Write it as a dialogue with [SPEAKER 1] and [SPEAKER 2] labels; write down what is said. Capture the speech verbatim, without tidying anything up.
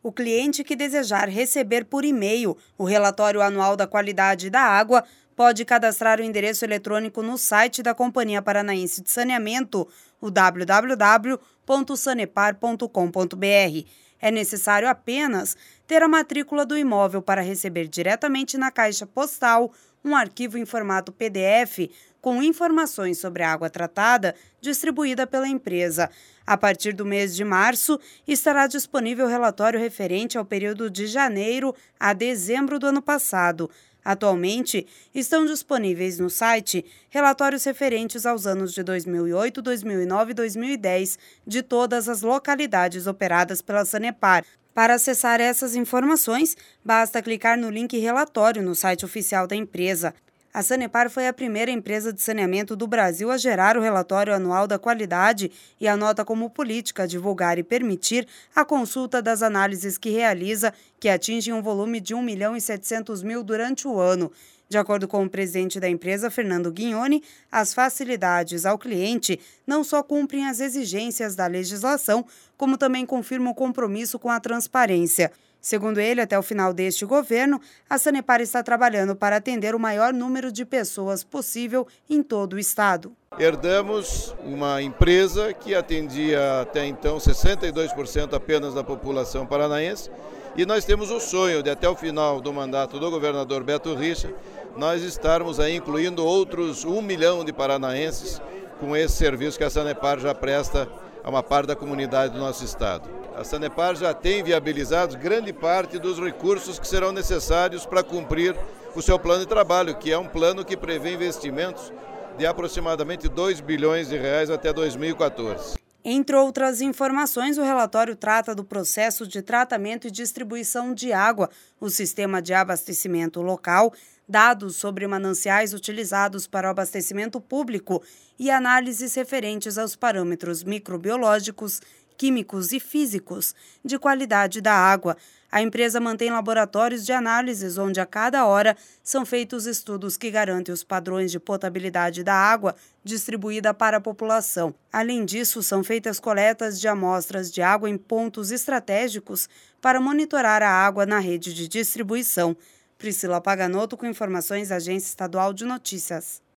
[SPEAKER 1] O cliente que desejar receber por e-mail o relatório anual da qualidade da água pode cadastrar o endereço eletrônico no site da Companhia Paranaense de Saneamento, o w w w ponto sanepar ponto com ponto b r. É necessário apenas ter a matrícula do imóvel para receber diretamente na caixa postal um arquivo em formato P D F com informações sobre a água tratada distribuída pela empresa. A partir do mês de março, estará disponível o relatório referente ao período de janeiro a dezembro do ano passado. Atualmente, estão disponíveis no site relatórios referentes aos anos de dois mil e oito, dois mil e nove e dois mil e dez de todas as localidades operadas pela Sanepar. Para acessar essas informações, basta clicar no link Relatório no site oficial da empresa. A Sanepar foi a primeira empresa de saneamento do Brasil a gerar o relatório anual da qualidade e anota como política divulgar e permitir a consulta das análises que realiza, que atingem um volume de um milhão e setecentos mil durante o ano. De acordo com o presidente da empresa, Fernando Guignoni, as facilidades ao cliente não só cumprem as exigências da legislação, como também confirmam o compromisso com a transparência. Segundo ele, até o final deste governo, a Sanepar está trabalhando para atender o maior número de pessoas possível em todo o estado.
[SPEAKER 2] Herdamos uma empresa que atendia até então sessenta e dois por cento apenas da população paranaense e nós temos o sonho de até o final do mandato do governador Beto Richa nós estarmos aí incluindo outros um milhão de paranaenses com esse serviço que a Sanepar já presta a uma parte da comunidade do nosso estado. A Sanepar já tem viabilizado grande parte dos recursos que serão necessários para cumprir o seu plano de trabalho, que é um plano que prevê investimentos de aproximadamente dois bilhões de reais até dois mil e quatorze.
[SPEAKER 1] Entre outras informações, o relatório trata do processo de tratamento e distribuição de água, o sistema de abastecimento local, dados sobre mananciais utilizados para o abastecimento público e análises referentes aos parâmetros microbiológicos, químicos e físicos de qualidade da água. A empresa mantém laboratórios de análises onde a cada hora são feitos estudos que garantem os padrões de potabilidade da água distribuída para a população. Além disso, são feitas coletas de amostras de água em pontos estratégicos para monitorar a água na rede de distribuição. Priscila Paganotto com informações da Agência Estadual de Notícias.